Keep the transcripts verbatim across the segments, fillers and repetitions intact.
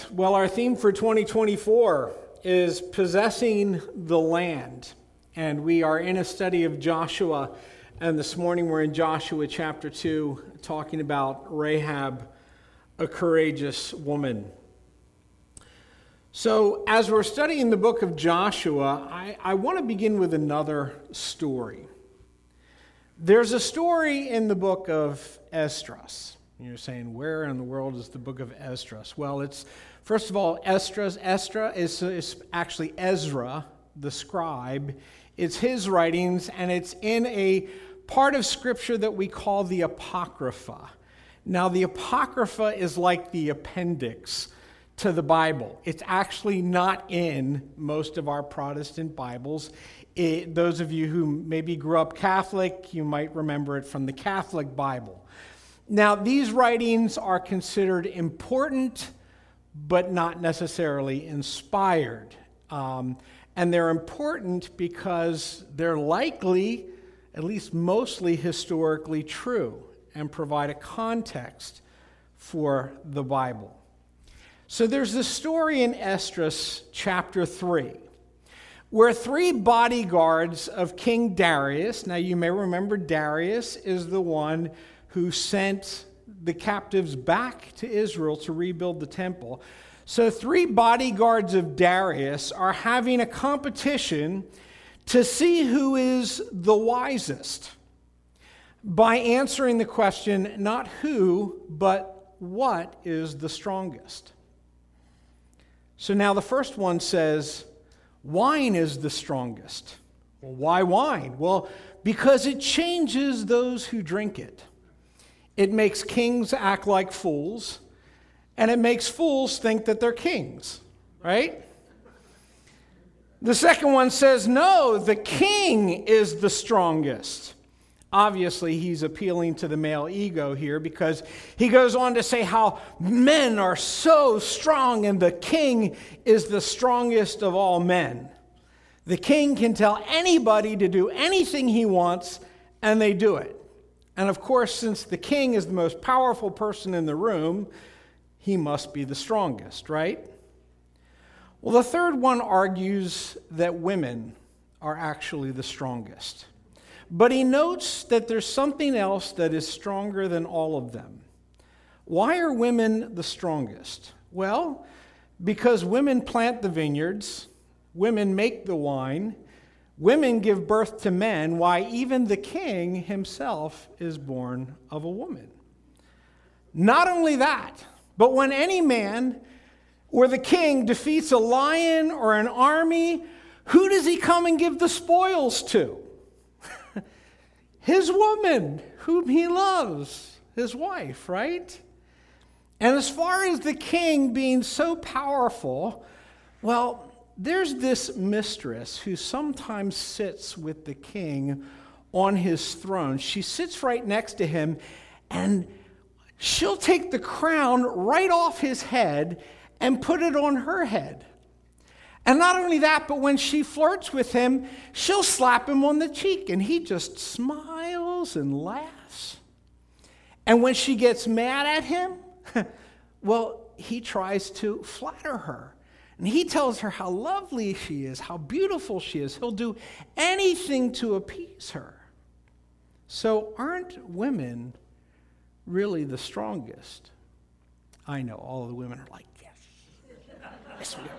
Well, our theme for twenty twenty-four is possessing the land. And we are in a study of Joshua. And this morning we're in Joshua chapter two, talking about Rahab, a courageous woman. So as we're studying the book of Joshua, I, I want to begin with another story. There's a story in the book of Esdras. You're saying, where in the world is the book of Esdras? Well, it's, first of all, Esdras. Esdras is, is actually Ezra, the scribe. It's his writings, and it's in a part of Scripture that we call the Apocrypha. Now, the Apocrypha is like the appendix to the Bible. It's actually not in most of our Protestant Bibles. It, those of you who maybe grew up Catholic, you might remember it from the Catholic Bible. Now, these writings are considered important, but not necessarily inspired. Um, and they're important because they're likely, at least mostly historically true, and provide a context for the Bible. So there's this story in Esdras chapter three, where three bodyguards of King Darius, now you may remember Darius is the one who sent the captives back to Israel to rebuild the temple. So three bodyguards of Darius are having a competition to see who is the wisest by answering the question, not who, but what is the strongest. So now the first one says, wine is the strongest. Well, why wine? Well, because it changes those who drink it. It makes kings act like fools, and it makes fools think that they're kings, right? The second one says, no, the king is the strongest. Obviously, he's appealing to the male ego here because he goes on to say how men are so strong and the king is the strongest of all men. The king can tell anybody to do anything he wants, and they do it. And of course, since the king is the most powerful person in the room, he must be the strongest, right? Well, the third one argues that women are actually the strongest. But he notes that there's something else that is stronger than all of them. Why are women the strongest? Well, because women plant the vineyards, women make the wine, women give birth to men, why even the king himself is born of a woman. Not only that, but when any man or the king defeats a lion or an army, who does he come and give the spoils to? His woman, whom he loves, his wife, right? And as far as the king being so powerful, well, there's this mistress who sometimes sits with the king on his throne. She sits right next to him, and she'll take the crown right off his head and put it on her head. And not only that, but when she flirts with him, she'll slap him on the cheek, and he just smiles and laughs. And when she gets mad at him, well, he tries to flatter her. And he tells her how lovely she is, how beautiful she is. He'll do anything to appease her. So aren't women really the strongest? I know, all of the women are like, yes. Yes, we are.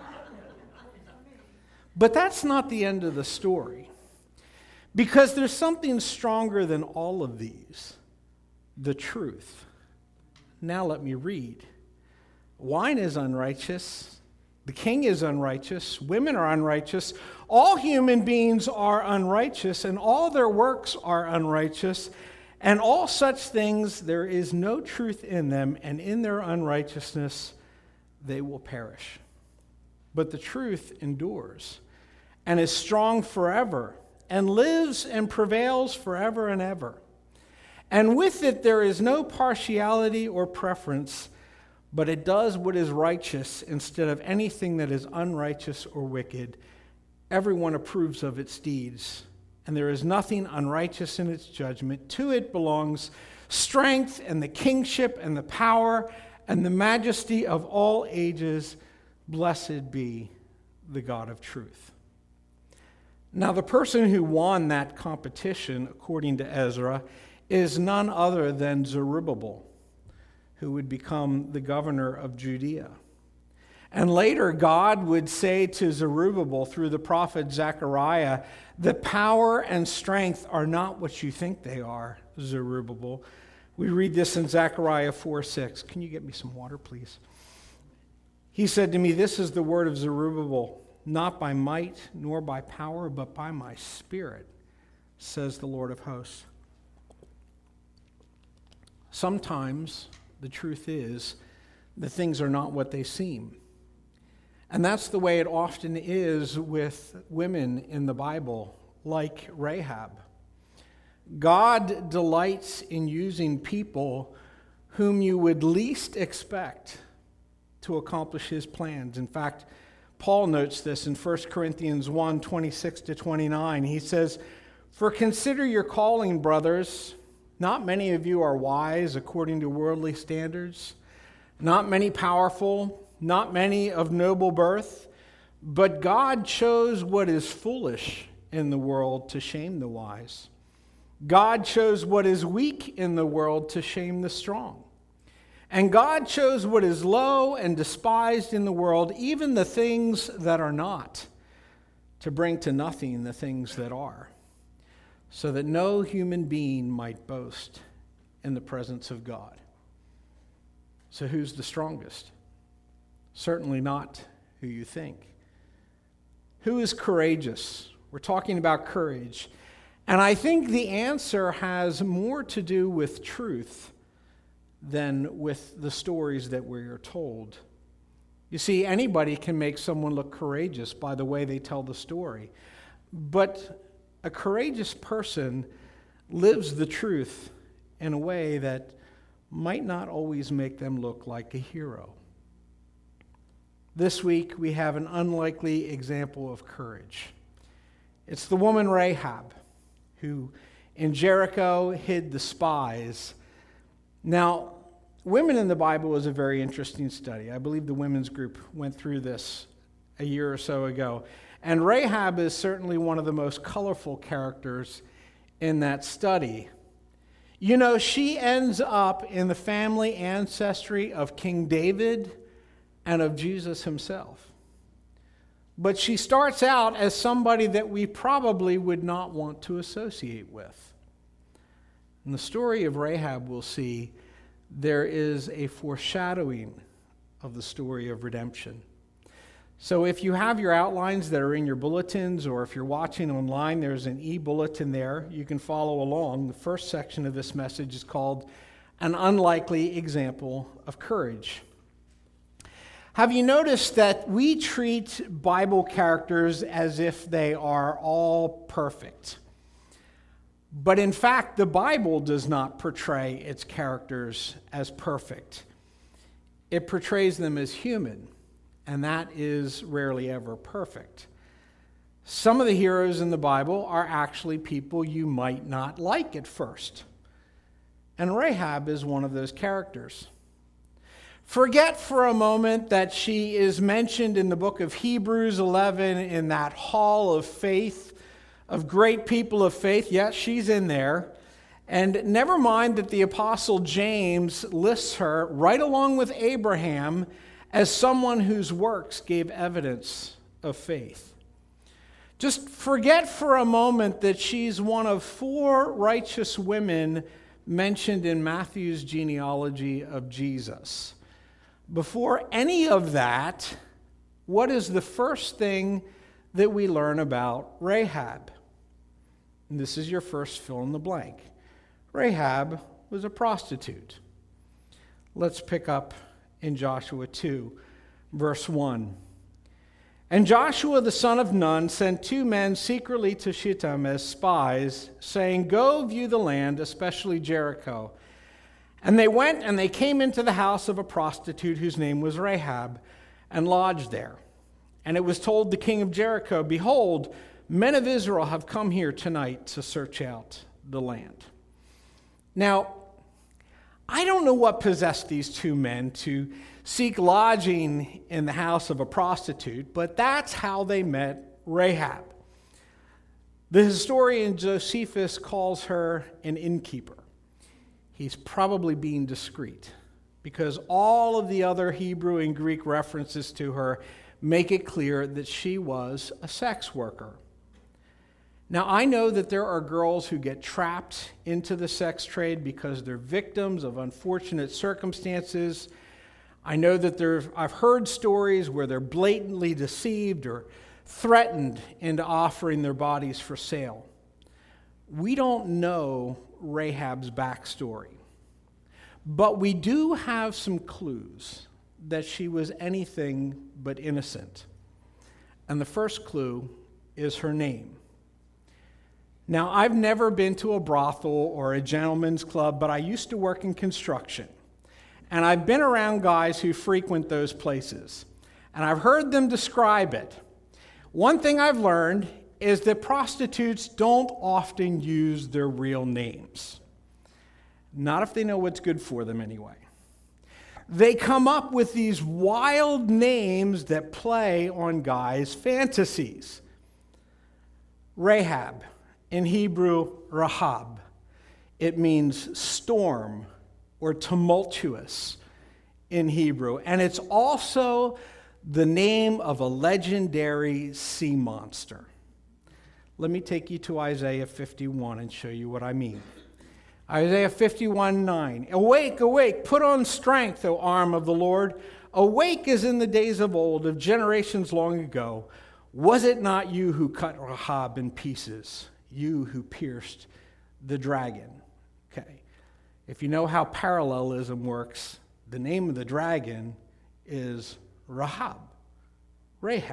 But that's not the end of the story. Because there's something stronger than all of these. The truth. Now let me read. Wine is unrighteous. The king is unrighteous. Women are unrighteous. All human beings are unrighteous, and all their works are unrighteous. And all such things, there is no truth in them, and in their unrighteousness they will perish. But the truth endures and is strong forever and lives and prevails forever and ever. And with it there is no partiality or preference, but it does what is righteous instead of anything that is unrighteous or wicked. Everyone approves of its deeds, and there is nothing unrighteous in its judgment. To it belongs strength and the kingship and the power and the majesty of all ages. Blessed be the God of truth. Now, the person who won that competition, according to Ezra, is none other than Zerubbabel, who would become the governor of Judea. And later, God would say to Zerubbabel through the prophet Zechariah that power and strength are not what you think they are, Zerubbabel. We read this in Zechariah four six. Can you get me some water, please? He said to me, "This is the word of Zerubbabel, not by might nor by power, but by my Spirit, says the Lord of hosts." Sometimes the truth is that things are not what they seem. And that's the way it often is with women in the Bible, like Rahab. God delights in using people whom you would least expect to accomplish his plans. In fact, Paul notes this in First Corinthians one, twenty-six to twenty-nine. He says, "For consider your calling, brothers. Not many of you are wise according to worldly standards, not many powerful, not many of noble birth, but God chose what is foolish in the world to shame the wise. God chose what is weak in the world to shame the strong. And God chose what is low and despised in the world, even the things that are not, to bring to nothing the things that are, so that no human being might boast in the presence of God." So who's the strongest? Certainly not who you think. Who is courageous? We're talking about courage. And I think the answer has more to do with truth than with the stories that we are told. You see, anybody can make someone look courageous by the way they tell the story. But a courageous person lives the truth in a way that might not always make them look like a hero. This week, we have an unlikely example of courage. It's the woman Rahab, who in Jericho hid the spies. Now, women in the Bible is a very interesting study. I believe the women's group went through this a year or so ago. And Rahab is certainly one of the most colorful characters in that study. You know, she ends up in the family ancestry of King David and of Jesus himself. But she starts out as somebody that we probably would not want to associate with. In the story of Rahab, we'll see there is a foreshadowing of the story of redemption. So if you have your outlines that are in your bulletins, or if you're watching online, there's an e-bulletin there. You can follow along. The first section of this message is called An Unlikely Example of Courage. Have you noticed that we treat Bible characters as if they are all perfect? But in fact, the Bible does not portray its characters as perfect. It portrays them as human, and that is rarely ever perfect. Some of the heroes in the Bible are actually people you might not like at first. And Rahab is one of those characters. Forget for a moment that she is mentioned in the book of Hebrews eleven in that hall of faith, of great people of faith. Yes, she's in there. And never mind that the Apostle James lists her right along with Abraham as someone whose works gave evidence of faith. Just forget for a moment that she's one of four righteous women mentioned in Matthew's genealogy of Jesus. Before any of that, what is the first thing that we learn about Rahab? And this is your first fill in the blank. Rahab was a prostitute. Let's pick up in Joshua two, verse one. And Joshua the son of Nun sent two men secretly to Shittim as spies, saying, "Go view the land, especially Jericho." And they went and they came into the house of a prostitute whose name was Rahab, and lodged there. And it was told the king of Jericho, "Behold, men of Israel have come here tonight to search out the land." Now, I don't know what possessed these two men to seek lodging in the house of a prostitute, but that's how they met Rahab. The historian Josephus calls her an innkeeper. He's probably being discreet because all of the other Hebrew and Greek references to her make it clear that she was a sex worker. Now, I know that there are girls who get trapped into the sex trade because they're victims of unfortunate circumstances. I know that there, I've heard stories where they're blatantly deceived or threatened into offering their bodies for sale. We don't know Rahab's backstory, but we do have some clues that she was anything but innocent. And the first clue is her name. Now, I've never been to a brothel or a gentleman's club, but I used to work in construction. And I've been around guys who frequent those places. And I've heard them describe it. One thing I've learned is that prostitutes don't often use their real names. Not if they know what's good for them anyway. They come up with these wild names that play on guys' fantasies. Rahab. In Hebrew, Rahab. It means storm or tumultuous in Hebrew. And it's also the name of a legendary sea monster. Let me take you to Isaiah fifty-one and show you what I mean. Isaiah fifty-one nine. Awake, awake, put on strength, O arm of the Lord. Awake as in the days of old, of generations long ago. Was it not you who cut Rahab in pieces? You who pierced the dragon. Okay. If you know how parallelism works, the name of the dragon is Rahab. Rahab.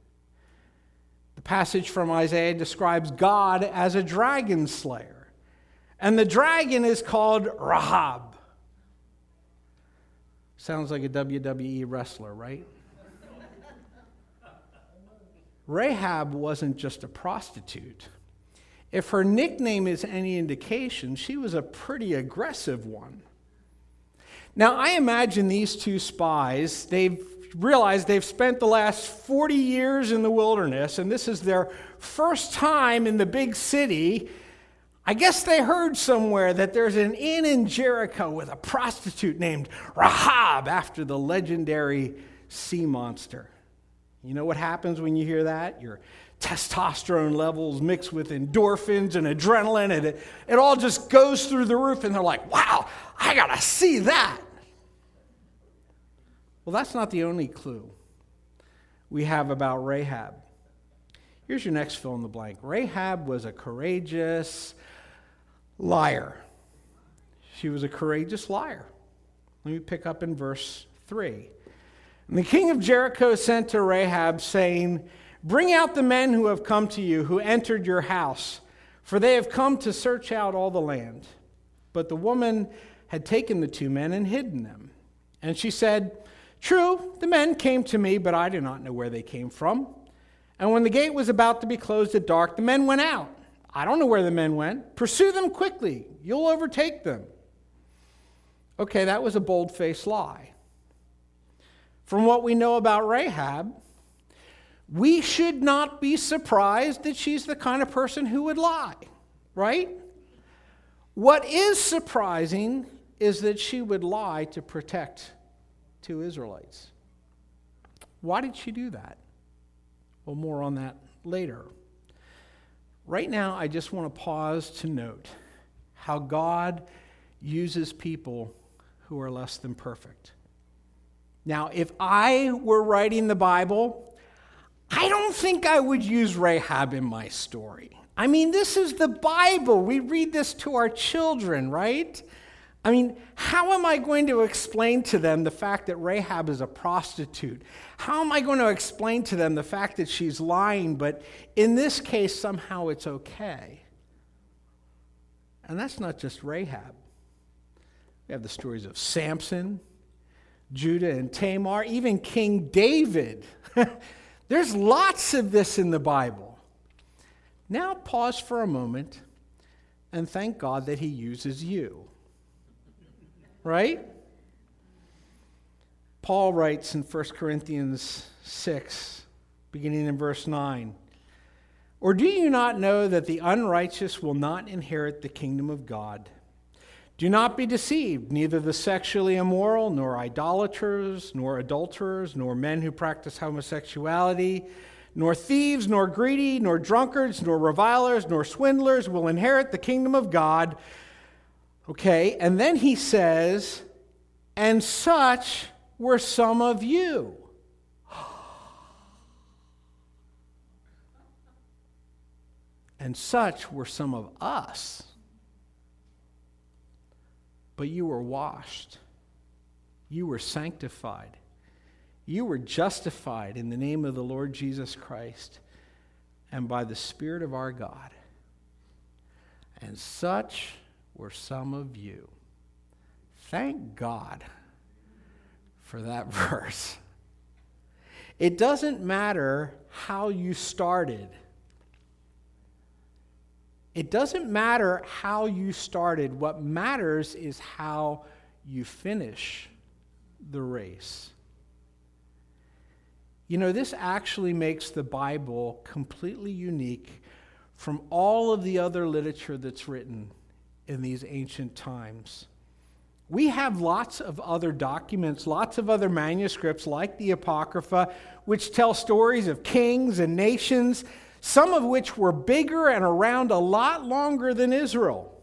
The passage from Isaiah describes God as a dragon slayer. And the dragon is called Rahab. Sounds like a W W E wrestler, right? Rahab wasn't just a prostitute. If her nickname is any indication, she was a pretty aggressive one. Now, I imagine these two spies, they've realized they've spent the last forty years in the wilderness, and this is their first time in the big city. I guess they heard somewhere that there's an inn in Jericho with a prostitute named Rahab after the legendary sea monster. You know what happens when you hear that? Your testosterone levels mixed with endorphins and adrenaline, and it, it all just goes through the roof, and they're like, wow, I gotta see that. Well, that's not the only clue we have about Rahab. Here's your next fill in the blank. Rahab was a courageous liar. She was a courageous liar. Let me pick up in verse three. And the king of Jericho sent to Rahab, saying, bring out the men who have come to you, who entered your house, for they have come to search out all the land. But the woman had taken the two men and hidden them. And she said, true, the men came to me, but I do not know where they came from. And when the gate was about to be closed at dark, the men went out. I don't know where the men went. Pursue them quickly. You'll overtake them. Okay, that was a bold-faced lie. From what we know about Rahab, we should not be surprised that she's the kind of person who would lie, right? What is surprising is that she would lie to protect two Israelites. Why did she do that? Well, more on that later. Right now, I just want to pause to note how God uses people who are less than perfect. Now, if I were writing the Bible, I don't think I would use Rahab in my story. I mean, this is the Bible. We read this to our children, right? I mean, how am I going to explain to them the fact that Rahab is a prostitute? How am I going to explain to them the fact that she's lying, but in this case, somehow it's okay? And that's not just Rahab. We have the stories of Samson, Judah and Tamar, even King David. There's lots of this in the Bible. Now pause for a moment and thank God that he uses you. right? Paul writes in First Corinthians six, beginning in verse nine, "Or do you not know that the unrighteous will not inherit the kingdom of God? Do not be deceived, neither the sexually immoral, nor idolaters, nor adulterers, nor men who practice homosexuality, nor thieves, nor greedy, nor drunkards, nor revilers, nor swindlers will inherit the kingdom of God." Okay, and then he says, "And such were some of you." And such were some of us. But you were washed. You were sanctified. You were justified in the name of the Lord Jesus Christ and by the Spirit of our God. And such were some of you. Thank God for that verse. It doesn't matter how you started. It doesn't matter how you started. What matters is how you finish the race. You know, this actually makes the Bible completely unique from all of the other literature that's written in these ancient times. We have lots of other documents, lots of other manuscripts like the Apocrypha, which tell stories of kings and nations, some of which were bigger and around a lot longer than Israel.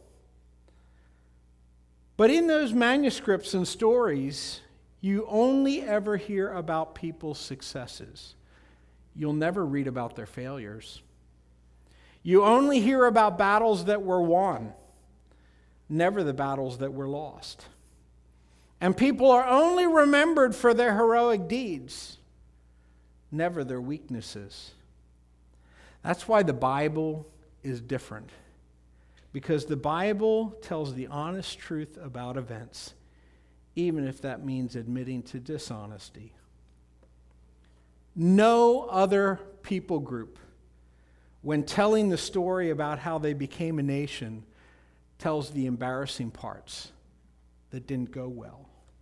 But in those manuscripts and stories, you only ever hear about people's successes. You'll never read about their failures. You only hear about battles that were won, never the battles that were lost. And people are only remembered for their heroic deeds, never their weaknesses. That's why the Bible is different, because the Bible tells the honest truth about events, even if that means admitting to dishonesty. No other people group, when telling the story about how they became a nation, tells the embarrassing parts that didn't go well.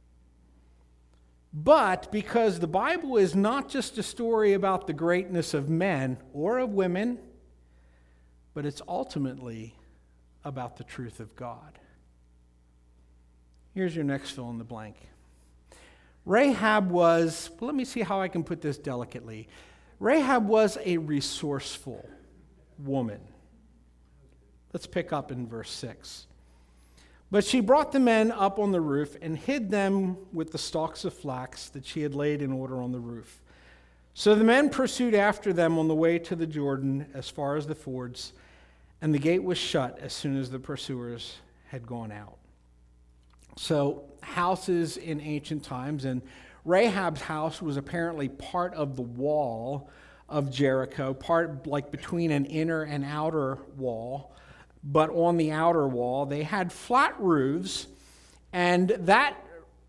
But because the Bible is not just a story about the greatness of men or of women, but it's ultimately about the truth of God. Here's your next fill in the blank. Rahab was, well, let me see how I can put this delicately. Rahab was a resourceful woman. Let's pick up in verse six. "But she brought the men up on the roof and hid them with the stalks of flax that she had laid in order on the roof. So the men pursued after them on the way to the Jordan as far as the fords, and the gate was shut as soon as the pursuers had gone out." So, houses in ancient times, and Rahab's house was apparently part of the wall of Jericho, part like between an inner and outer wall. But on the outer wall, they had flat roofs, and that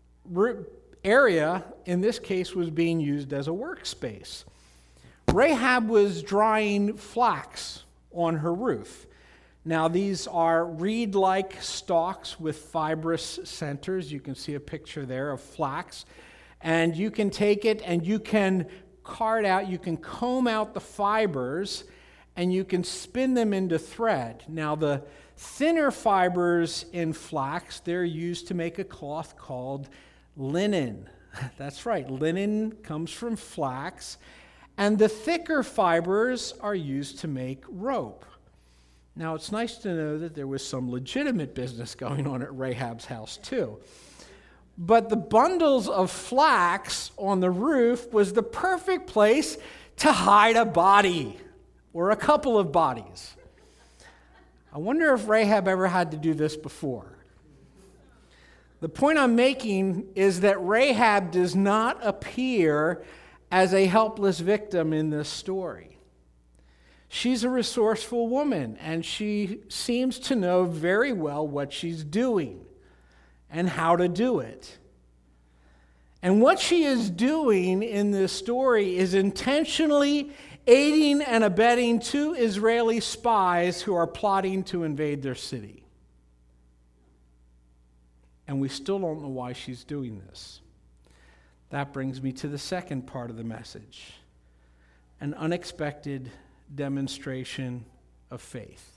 area, in this case, was being used as a workspace. Rahab was drying flax on her roof. Now, these are reed-like stalks with fibrous centers. You can see a picture there of flax. And you can take it and you can card out, you can comb out the fibers, and you can spin them into thread. Now, the thinner fibers in flax, they're used to make a cloth called linen. That's right, linen comes from flax. And the thicker fibers are used to make rope. Now, it's nice to know that there was some legitimate business going on at Rahab's house, too. But the bundles of flax on the roof was the perfect place to hide a body. Or a couple of bodies. I wonder if Rahab ever had to do this before. The point I'm making is that Rahab does not appear as a helpless victim in this story. She's a resourceful woman, and she seems to know very well what she's doing and how to do it. And what she is doing in this story is intentionally aiding and abetting two Israeli spies who are plotting to invade their city. and we still don't know why she's doing this. That brings me to the second part of the message, an unexpected demonstration of faith.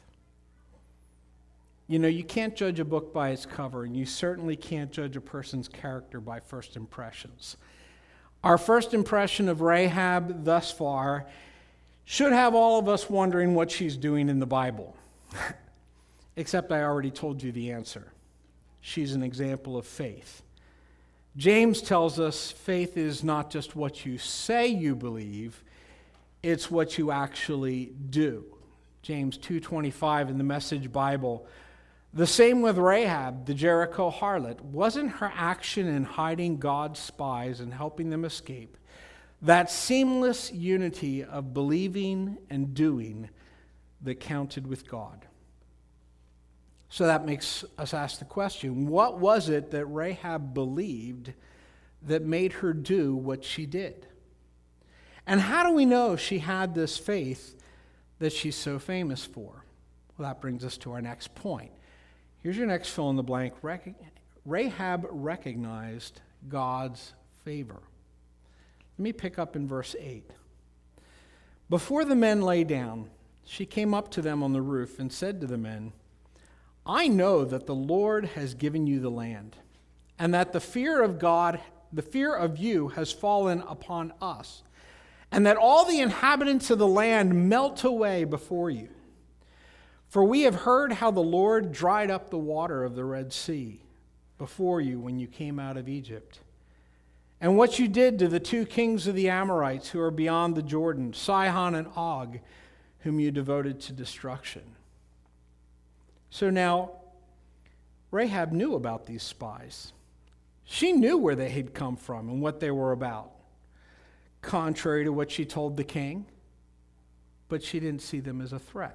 You know, you can't judge a book by its cover, and you certainly can't judge a person's character by first impressions. Our first impression of Rahab thus far should have all of us wondering what she's doing in the Bible. Except I already told you the answer. She's an example of faith. James tells us faith is not just what you say you believe, it's what you actually do. James two twenty-five in the Message Bible. The same with Rahab, the Jericho harlot. Wasn't her action in hiding God's spies and helping them escape that seamless unity of believing and doing that counted with God? So that makes us ask the question, what was it that Rahab believed that made her do what she did? And how do we know she had this faith that she's so famous for? Well, that brings us to our next point. Here's your next fill in the blank. Rahab recognized God's favor. Let me pick up in verse eight. Before the men lay down, she came up to them on the roof and said to the men, I know that the Lord has given you the land, and that the fear of God, the fear of you has fallen upon us, and that all the inhabitants of the land melt away before you. For we have heard how the Lord dried up the water of the Red Sea before you when you came out of Egypt, and what you did to the two kings of the Amorites who are beyond the Jordan, Sihon and Og, whom you devoted to destruction. So now, Rahab knew about these spies. She knew where they had come from and what they were about, contrary to what she told the king, but she didn't see them as a threat.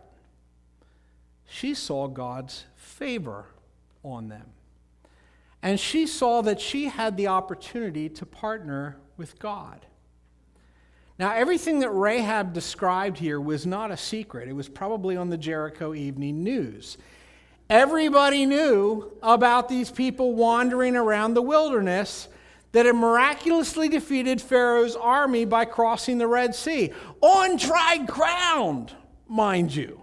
She saw God's favor on them. And she saw that she had the opportunity to partner with God. Now, everything that Rahab described here was not a secret. It was probably on the Jericho Evening News. Everybody knew about these people wandering around the wilderness that had miraculously defeated Pharaoh's army by crossing the Red Sea, on dry ground, mind you.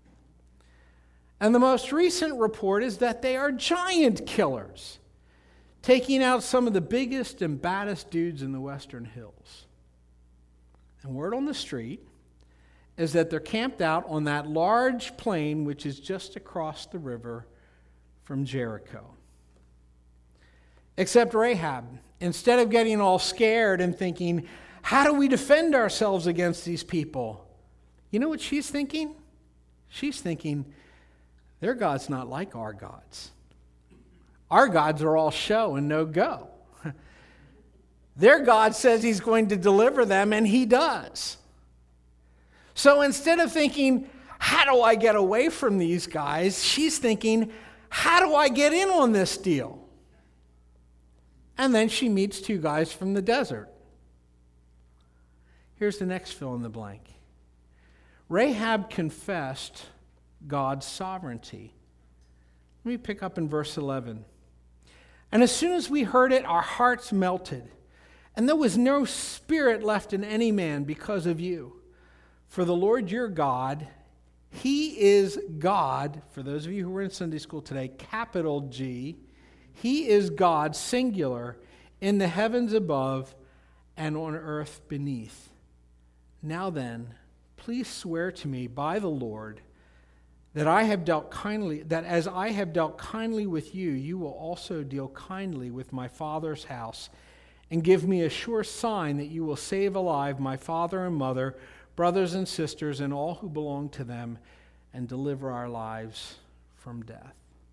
And the most recent report is that they are giant killers, taking out some of the biggest and baddest dudes in the Western Hills. And word on the street is that they're camped out on that large plain which is just across the river from Jericho. Except Rahab, instead of getting all scared and thinking, how do we defend ourselves against these people? You know what she's thinking? She's thinking, their God's not like our gods. Our gods are all show and no go. Their God says he's going to deliver them, and he does. So instead of thinking, how do I get away from these guys? She's thinking, how do I get in on this deal? And then she meets two guys from the desert. Here's the next fill in the blank. Rahab confessed God's sovereignty. Let me pick up in verse eleven. And as soon as we heard it, our hearts melted, and there was no spirit left in any man because of you. For the Lord your God, he is God, for those of you who were in Sunday school today, capital G, he is God, singular, in the heavens above and on earth beneath. Now then, please swear to me by the Lord that I have dealt kindly, that as I have dealt kindly with you, you will also deal kindly with my father's house, and give me a sure sign that you will save alive my father and mother, brothers and sisters, and all who belong to them, and deliver our lives from death.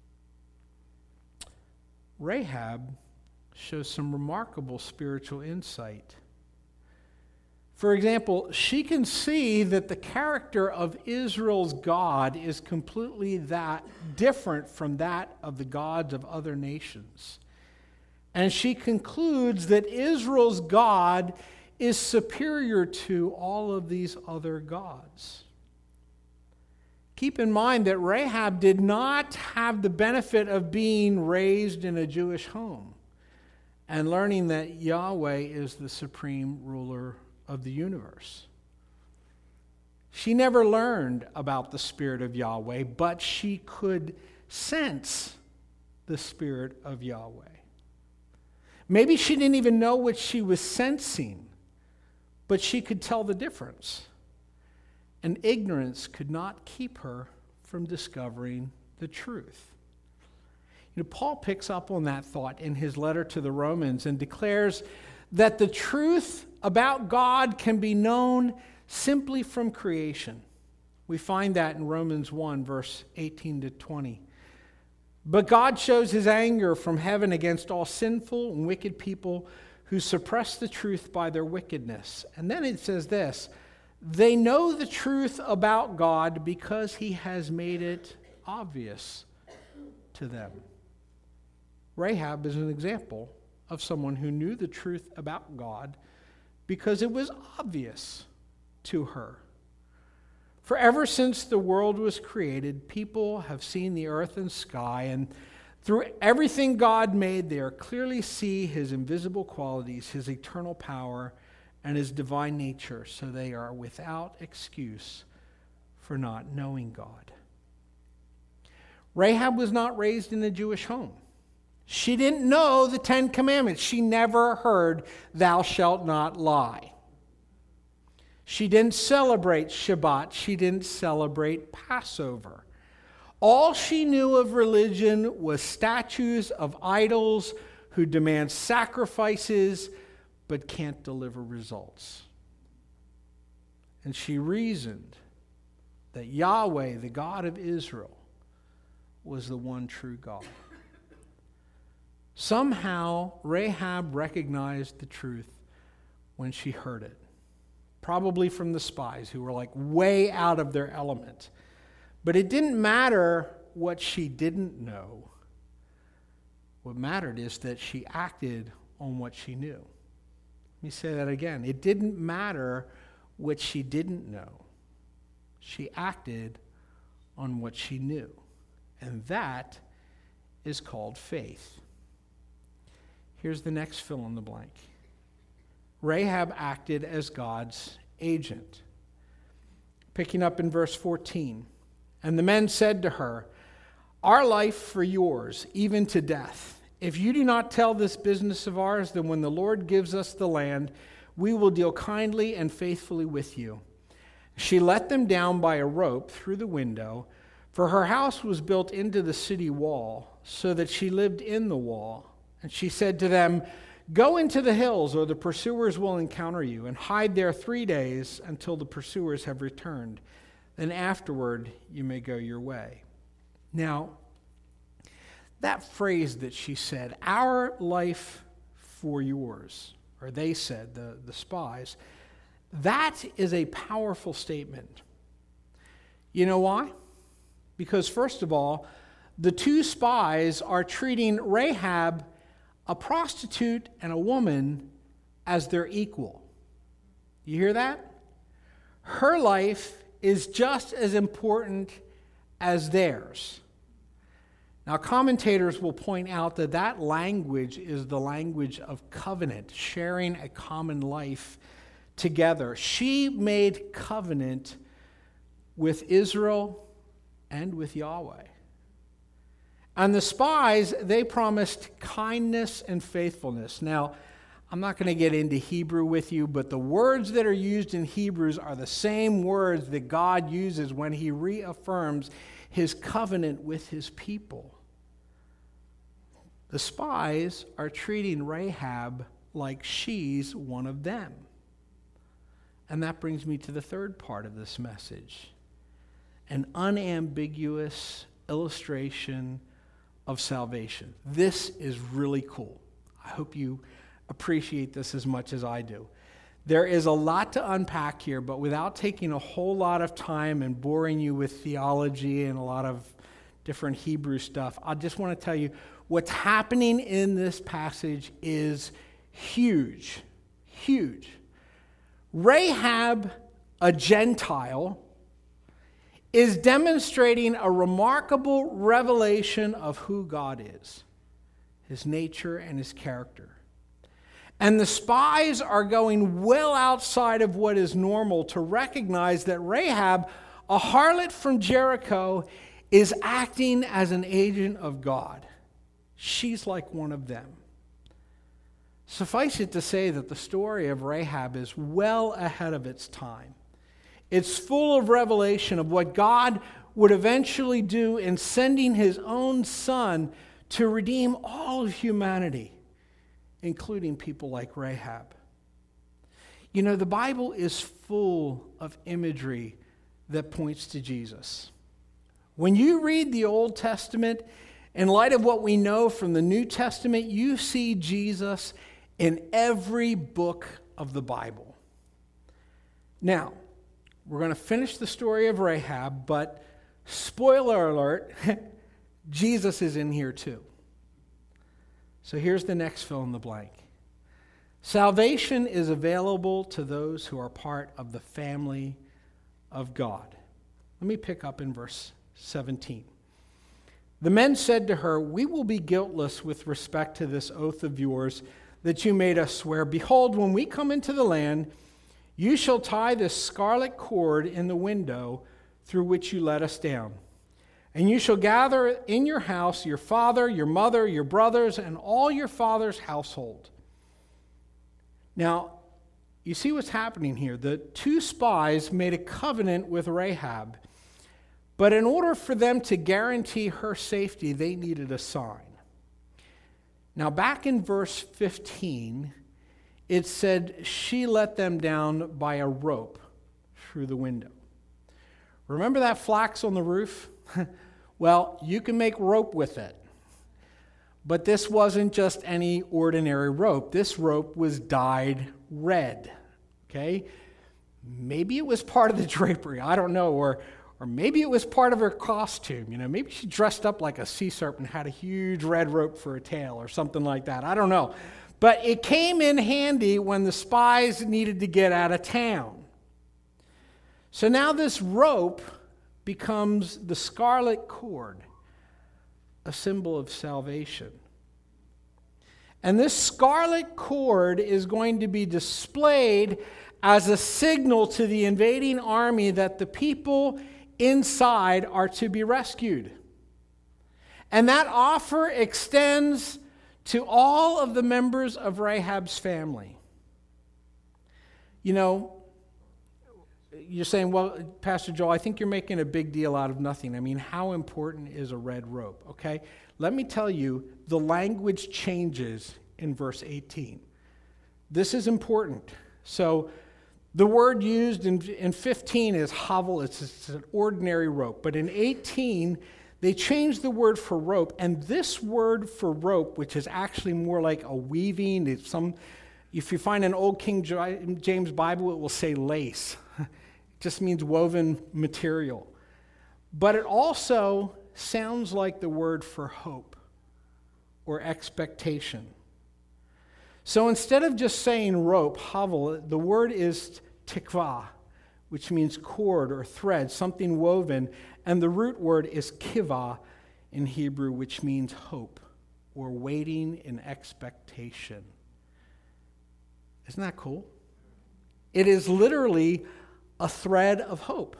Rahab shows some remarkable spiritual insight. For example, she can see that the character of Israel's God is completely that different from that of the gods of other nations. And she concludes that Israel's God is superior to all of these other gods. Keep in mind that Rahab did not have the benefit of being raised in a Jewish home and learning that Yahweh is the supreme ruler of the universe. She never learned about the Spirit of Yahweh, but she could sense the Spirit of Yahweh. Maybe she didn't even know what she was sensing, but she could tell the difference. And ignorance could not keep her from discovering the truth. You know, Paul picks up on that thought in his letter to the Romans and declares that the truth about God can be known simply from creation. We find that in Romans one, verse eighteen to twenty. But God shows his anger from heaven against all sinful and wicked people who suppress the truth by their wickedness. And then it says this, they know the truth about God because he has made it obvious to them. Rahab is an example of someone who knew the truth about God because it was obvious to her. For ever since the world was created, people have seen the earth and sky, and through everything God made there, clearly see his invisible qualities, his eternal power, and his divine nature, so they are without excuse for not knowing God. Rahab was not raised in a Jewish home. She didn't know the Ten Commandments. She never heard, thou shalt not lie. She didn't celebrate Shabbat. She didn't celebrate Passover. All she knew of religion was statues of idols who demand sacrifices but can't deliver results. And she reasoned that Yahweh, the God of Israel, was the one true God. Somehow, Rahab recognized the truth when she heard it. Probably from the spies who were like way out of their element. But it didn't matter what she didn't know. What mattered is that she acted on what she knew. Let me say that again. It didn't matter what she didn't know. She acted on what she knew. And that is called faith. Here's the next fill in the blank. Rahab acted as God's agent. Picking up in verse fourteen. And the men said to her, our life for yours, even to death. If you do not tell this business of ours, then when the Lord gives us the land, we will deal kindly and faithfully with you. She let them down by a rope through the window, for her house was built into the city wall, so that she lived in the wall. And she said to them, go into the hills, or the pursuers will encounter you, and hide there three days until the pursuers have returned. Then afterward you may go your way. Now, that phrase that she said, our life for yours, or they said, the, the spies, that is a powerful statement. You know why? Because first of all, the two spies are treating Rahab, a prostitute and a woman, as their equal. You hear that? Her life is just as important as theirs. Now, commentators will point out that that language is the language of covenant, sharing a common life together. She made covenant with Israel and with Yahweh. And the spies, they promised kindness and faithfulness. Now, I'm not going to get into Hebrew with you, but the words that are used in Hebrews are the same words that God uses when he reaffirms his covenant with his people. The spies are treating Rahab like she's one of them. And that brings me to the third part of this message. An unambiguous illustration of salvation. This is really cool. I hope you appreciate this as much as I do. There is a lot to unpack here, but without taking a whole lot of time and boring you with theology and a lot of different Hebrew stuff, I just want to tell you what's happening in this passage is huge, huge. Rahab, a Gentile, is demonstrating a remarkable revelation of who God is, his nature and his character. And the spies are going well outside of what is normal to recognize that Rahab, a harlot from Jericho, is acting as an agent of God. She's like one of them. Suffice it to say that the story of Rahab is well ahead of its time. It's full of revelation of what God would eventually do in sending his own son to redeem all of humanity, including people like Rahab. You know, the Bible is full of imagery that points to Jesus. When you read the Old Testament, in light of what we know from the New Testament, you see Jesus in every book of the Bible. Now, we're going to finish the story of Rahab, but spoiler alert, Jesus is in here too. So here's the next fill in the blank. Salvation is available to those who are part of the family of God. Let me pick up in verse seventeen. The men said to her, "We will be guiltless with respect to this oath of yours that you made us swear. Behold, when we come into the land, you shall tie this scarlet cord in the window through which you let us down. And you shall gather in your house your father, your mother, your brothers, and all your father's household." Now, you see what's happening here. The two spies made a covenant with Rahab, but in order for them to guarantee her safety, they needed a sign. Now, back in verse fifteen, it said she let them down by a rope through the window. Remember that flax on the roof? Well, you can make rope with it. But this wasn't just any ordinary rope. This rope was dyed red, okay? Maybe it was part of the drapery, I don't know, or or maybe it was part of her costume. You know, maybe she dressed up like a sea serpent, had a huge red rope for a tail or something like that. I don't know. But it came in handy when the spies needed to get out of town. So now this rope becomes the scarlet cord, a symbol of salvation. And this scarlet cord is going to be displayed as a signal to the invading army that the people inside are to be rescued. And that offer extends to all of the members of Rahab's family. You know, you're saying, well, Pastor Joel, I think you're making a big deal out of nothing. I mean, how important is a red rope? Okay, let me tell you, the language changes in verse eighteen. This is important. So the word used in, in fifteen is havel. It's, it's an ordinary rope. But in eighteen, they changed the word for rope. And this word for rope, which is actually more like a weaving, it's some, if you find an old King James Bible, it will say lace. It just means woven material. But it also sounds like the word for hope or expectation. So instead of just saying rope, havel, the word is tikvah, which means cord or thread, something woven, and the root word is kivah in Hebrew, which means hope or waiting in expectation. Isn't that cool? It is literally a thread of hope.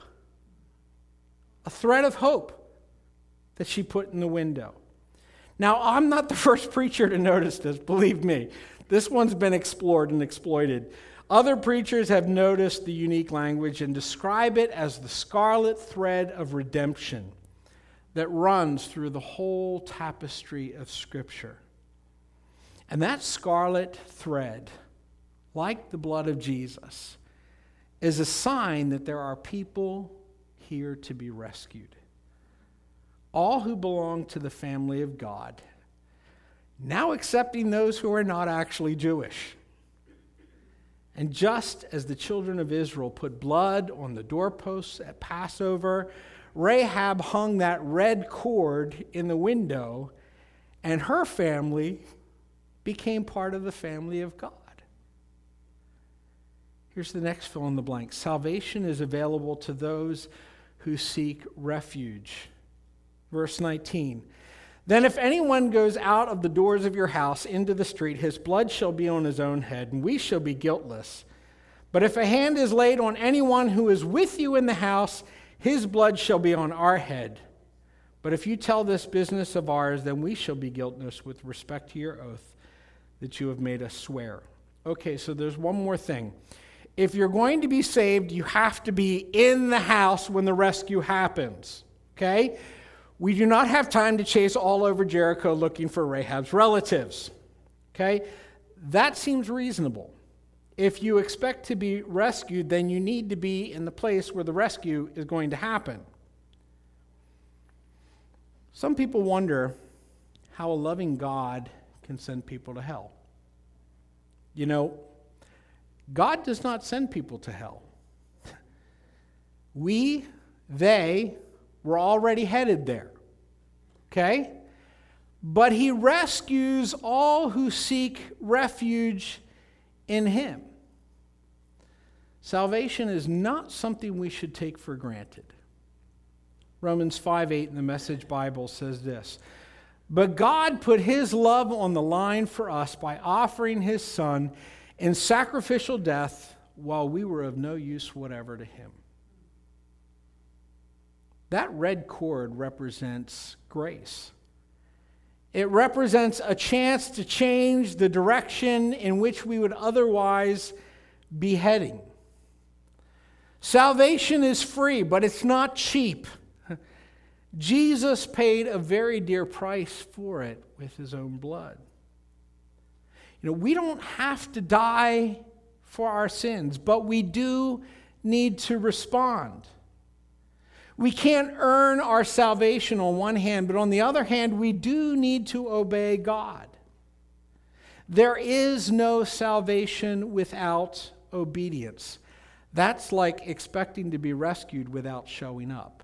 A thread of hope that she put in the window. Now, I'm not the first preacher to notice this, believe me. This one's been explored and exploited. Other preachers have noticed the unique language and describe it as the scarlet thread of redemption that runs through the whole tapestry of Scripture. And that scarlet thread, like the blood of Jesus, is a sign that there are people here to be rescued. All who belong to the family of God, now accepting those who are not actually Jewish. And just as the children of Israel put blood on the doorposts at Passover, Rahab hung that red cord in the window, and her family became part of the family of God. Here's the next fill in the blank. Salvation is available to those who seek refuge. Verse nineteen. Then if anyone goes out of the doors of your house into the street, his blood shall be on his own head, and we shall be guiltless. But if a hand is laid on anyone who is with you in the house, his blood shall be on our head. But if you tell this business of ours, then we shall be guiltless with respect to your oath that you have made us swear. Okay, so there's one more thing. If you're going to be saved, you have to be in the house when the rescue happens. Okay? We do not have time to chase all over Jericho looking for Rahab's relatives. Okay? That seems reasonable. If you expect to be rescued, then you need to be in the place where the rescue is going to happen. Some people wonder how a loving God can send people to hell. You know, God does not send people to hell. We, they, were already headed there. Okay? But he rescues all who seek refuge in him. Salvation is not something we should take for granted. Romans five eight in the Message Bible says this, but God put his love on the line for us by offering his Son in sacrificial death while we were of no use whatever to him. That red cord represents grace. It represents a chance to change the direction in which we would otherwise be heading. Salvation is free, but it's not cheap. Jesus paid a very dear price for it with his own blood. You know, we don't have to die for our sins, but we do need to respond. We can't earn our salvation on one hand, but on the other hand, we do need to obey God. There is no salvation without obedience. That's like expecting to be rescued without showing up.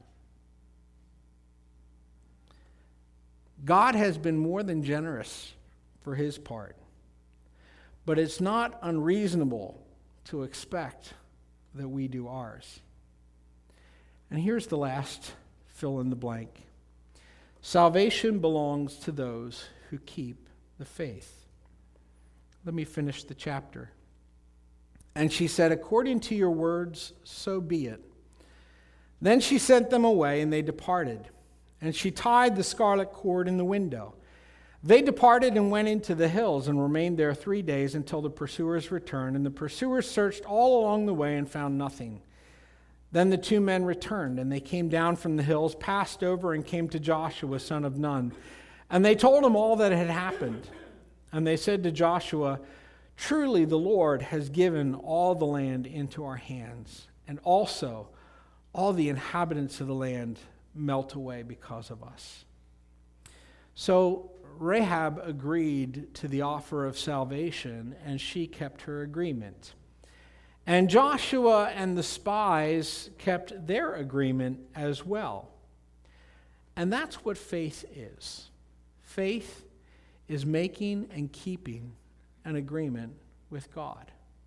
God has been more than generous for his part, but it's not unreasonable to expect that we do ours. And here's the last fill in the blank. Salvation belongs to those who keep the faith. Let me finish the chapter. And she said, according to your words, so be it. Then she sent them away, and they departed. And she tied the scarlet cord in the window. They departed and went into the hills and remained there three days until the pursuers returned. And the pursuers searched all along the way and found nothing. Then the two men returned, and they came down from the hills, passed over, and came to Joshua, son of Nun. And they told him all that had happened. And they said to Joshua, truly the Lord has given all the land into our hands, and also all the inhabitants of the land melt away because of us. So Rahab agreed to the offer of salvation, and she kept her agreement. And Joshua and the spies kept their agreement as well. And that's what faith is. Faith is making and keeping an agreement with God.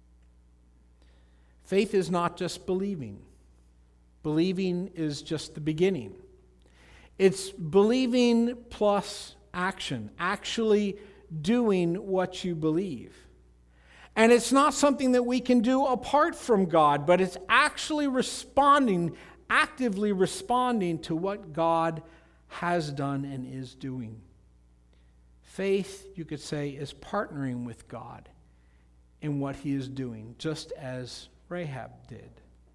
Faith is not just believing. Believing is just the beginning. It's believing plus action, actually doing what you believe. And it's not something that we can do apart from God, but it's actually responding, actively responding to what God has done and is doing. Faith, you could say, is partnering with God in what he is doing, just as Rahab did.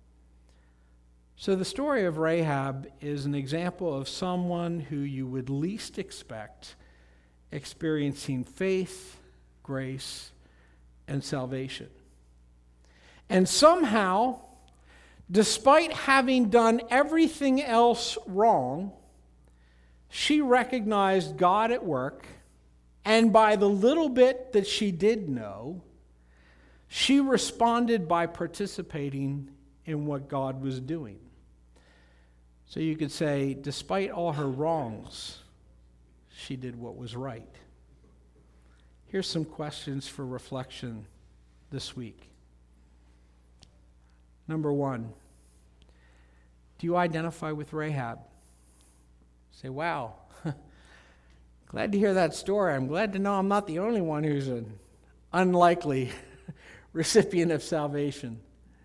So the story of Rahab is an example of someone who you would least expect experiencing faith, grace, and salvation. And somehow, despite having done everything else wrong, she recognized God at work, and by the little bit that she did know, she responded by participating in what God was doing. So you could say, despite all her wrongs, she did what was right. Here's some questions for reflection this week. Number one, Do you identify with Rahab? Say, wow, glad to hear that story. I'm glad to know I'm not the only one who's an unlikely recipient of salvation.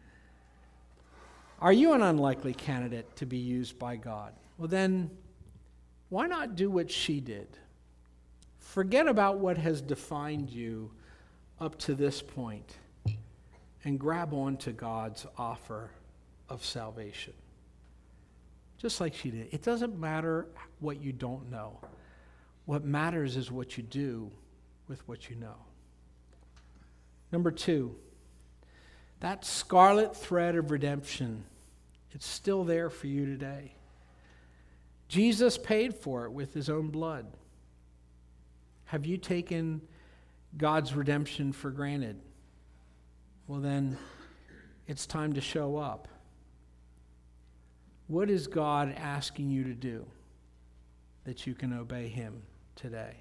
Are you an unlikely candidate to be used by God? Well, then, why not do what she did? Forget about what has defined you up to this point and grab onto God's offer of salvation. Just like she did. It doesn't matter what you don't know. What matters is what you do with what you know. Number two, that scarlet thread of redemption, it's still there for you today. Jesus paid for it with his own blood. Have you taken God's redemption for granted? Well, then, it's time to show up. What is God asking you to do that you can obey him today?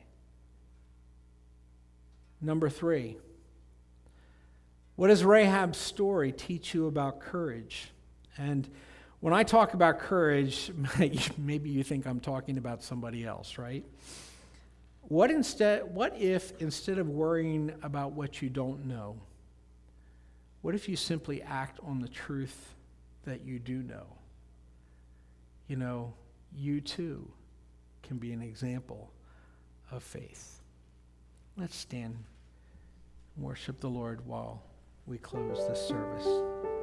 Number three, what does Rahab's story teach you about courage? And when I talk about courage, maybe you think I'm talking about somebody else, right? What instead? What if instead of worrying about what you don't know, what if you simply act on the truth that you do know? You know, you too can be an example of faith. Let's stand and worship the Lord while we close this service.